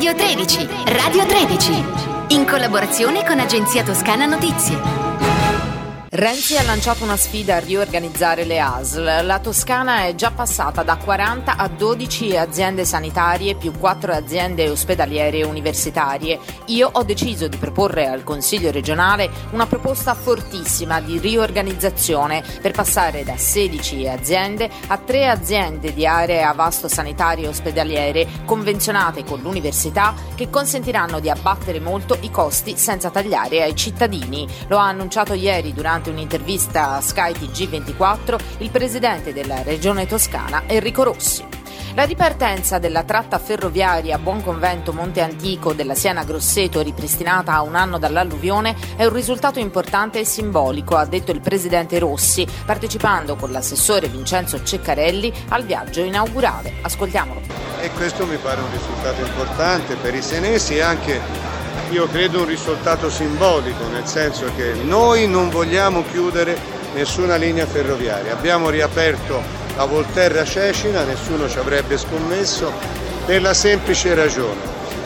Radio 13, Radio 13, in collaborazione con Agenzia Toscana Notizie. Renzi ha lanciato una sfida a riorganizzare le ASL. La Toscana è già passata da 40 a 12 aziende sanitarie più 4 aziende ospedaliere e universitarie. Io ho deciso di proporre al Consiglio regionale una proposta fortissima di riorganizzazione per passare da 16 aziende a 3 aziende di aree a vasto sanitarie e ospedaliere convenzionate con l'università che consentiranno di abbattere molto i costi senza tagliare ai cittadini. Lo ha annunciato ieri durante un'intervista a Sky TG24 il presidente della Regione Toscana Enrico Rossi. La ripartenza della tratta ferroviaria Buonconvento Monte Antico della Siena Grosseto, ripristinata a un anno dall'alluvione, è un risultato importante e simbolico, ha detto il presidente Rossi, partecipando con l'assessore Vincenzo Ceccarelli al viaggio inaugurale. Ascoltiamolo. E questo mi pare un risultato importante per i senesi e anche, io credo, un risultato simbolico, nel senso che noi non vogliamo chiudere nessuna linea ferroviaria. Abbiamo riaperto la Volterra Cecina, nessuno ci avrebbe scommesso, per la semplice ragione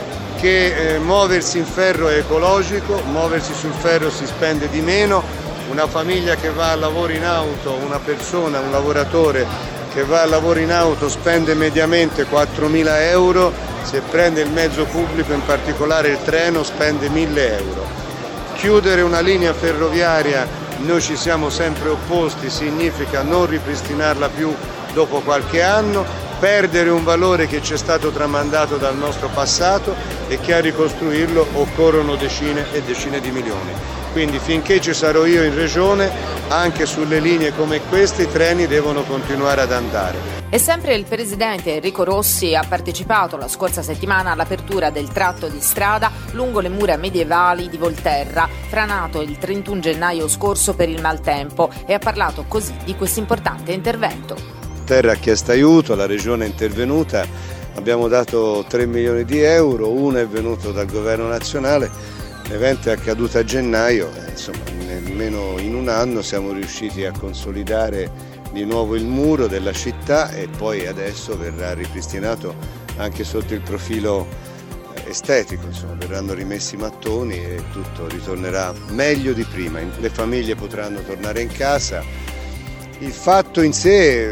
che muoversi in ferro è ecologico, muoversi sul ferro si spende di meno, una famiglia che va al lavoro in auto, una persona, un lavoratore che va al lavoro in auto spende mediamente 4.000 euro, se prende il mezzo pubblico, in particolare il treno, spende 1.000 euro. Chiudere una linea ferroviaria, noi ci siamo sempre opposti, significa non ripristinarla più dopo qualche anno, perdere un valore che ci è stato tramandato dal nostro passato e che a ricostruirlo occorrono decine e decine di milioni. Quindi finché ci sarò io in regione, anche sulle linee come queste i treni devono continuare ad andare. E sempre il presidente Enrico Rossi ha partecipato la scorsa settimana all'apertura del tratto di strada lungo le mura medievali di Volterra, franato il 31 gennaio scorso per il maltempo, e ha parlato così di questo importante intervento. Terra ha chiesto aiuto, la regione è intervenuta, abbiamo dato 3 milioni di euro, uno è venuto dal governo nazionale, l'evento è accaduto a gennaio, insomma nemmeno in un anno siamo riusciti a consolidare di nuovo il muro della città e poi adesso verrà ripristinato anche sotto il profilo estetico, insomma verranno rimessi i mattoni e tutto ritornerà meglio di prima, le famiglie potranno tornare in casa. Il fatto in sé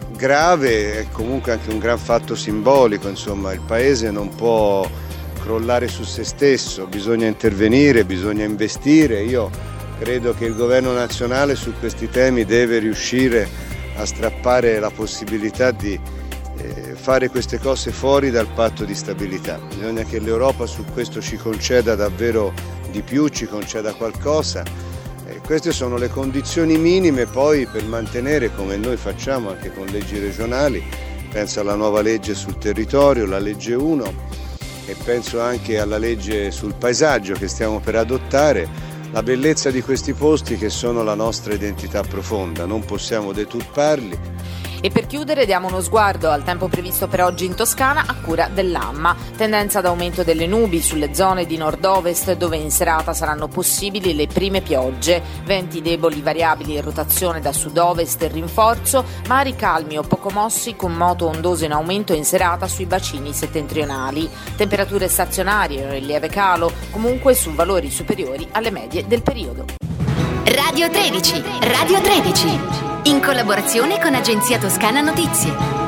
grave è comunque anche un gran fatto simbolico, insomma il paese non può crollare su se stesso, bisogna intervenire, bisogna investire. Io credo che il governo nazionale su questi temi deve riuscire a strappare la possibilità di fare queste cose fuori dal patto di stabilità. Bisogna che l'Europa su questo ci conceda davvero di più, ci conceda qualcosa. Queste sono le condizioni minime poi per mantenere, come noi facciamo anche con leggi regionali, penso alla nuova legge sul territorio, la legge 1, e penso anche alla legge sul paesaggio che stiamo per adottare, la bellezza di questi posti che sono la nostra identità profonda, non possiamo deturparli. E per chiudere diamo uno sguardo al tempo previsto per oggi in Toscana a cura dell'AMMA. Tendenza ad aumento delle nubi sulle zone di nord-ovest dove in serata saranno possibili le prime piogge. Venti deboli variabili e rotazione da sud-ovest e rinforzo, mari calmi o poco mossi con moto ondoso in aumento in serata sui bacini settentrionali. Temperature stazionarie in lieve calo, comunque su valori superiori alle medie del periodo. Radio 13, Radio 13, in collaborazione con Agenzia Toscana Notizie.